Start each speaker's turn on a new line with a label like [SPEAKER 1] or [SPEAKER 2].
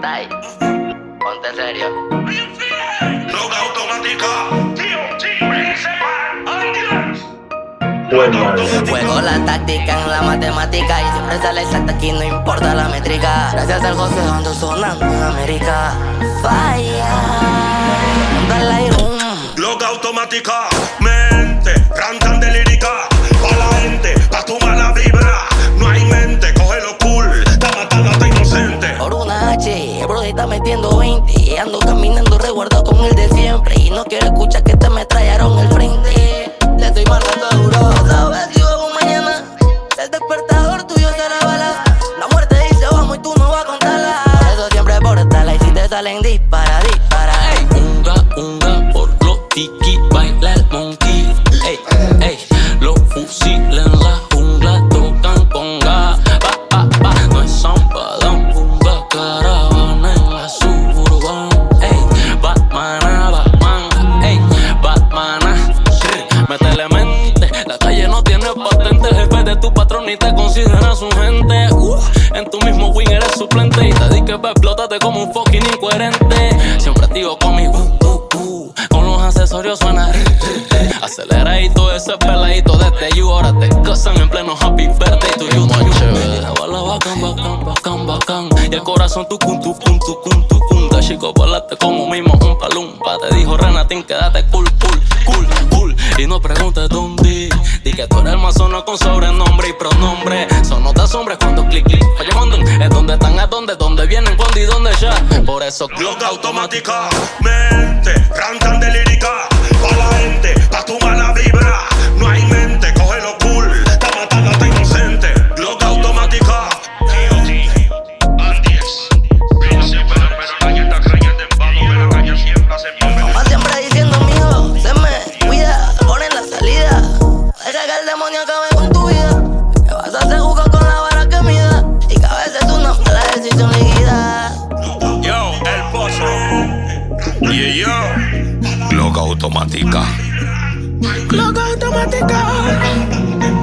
[SPEAKER 1] Tai, ponte serio.
[SPEAKER 2] Droga automática.
[SPEAKER 1] Juego la táctica en la matemática y siempre sale exacta, aquí no importa la métrica. Gracias al José ando sonando en América. Falla, dale
[SPEAKER 2] Droga automática, mente, rantan de lírica. Pa' la gente, pa' tu mala vibra. No hay mente, cógelo cool. Está matando a tu inocente.
[SPEAKER 1] por una H, el brody está metiendo 20 y ando caminando resguardado con el de siempre. Y no quiero escuchar que te metrallaron el frente. Le estoy marcando duro, sabes si hubo mañana. El despertador tuyo será bala. La muerte dice vamos y tú no vas a contarla. Por eso siempre portala y si te salen dispara, dispara.
[SPEAKER 3] Ey, unga, por los tiki baila el monkey. Ey, ey, los fusiles en la jungla tocan conga. Pa, no es samba, dan bunga, caravana en la suburban. Ey, Batman, ey, Batmana. Métele mente, la calle no tiene patente. El jefe de tu patrón ni te considera su gente. En tu mismo wing eres suplente y te di que explótate como un fucking incoherente. Siempre activo con mi con los accesorios suena aceleradito, ese peladito desde you. Ahora te casan en pleno happy birthday to you. La bala bacán. Y el corazón tu cun. Chico, volaste como mismo un palumpa. Te dijo Renatín, quédate cool. Y no preguntes dónde. Di que tú eres el más sonoro con sobrenombre y pronombre. Son notas hombres cuando clic. Oye, Mondon, es donde están, es donde vienen, cuando y donde ya. Por eso,
[SPEAKER 2] Droga automática, mente, rantan de lírica. Pa' la gente, pa' tu mala vibra. No hay mente, cógelo cool. Está matando a tu inocente. Droga automática.
[SPEAKER 1] Mamá siempre diciendo mijo, se me cuida, pon en la salida. Deja que el demonio acabe con tu vida. Que vas a hacer jugar con la vara que mida. Y que a veces una mala decisión líquida.
[SPEAKER 2] Yo, el pozo. Yeah. Droga automática.
[SPEAKER 4] Droga automática.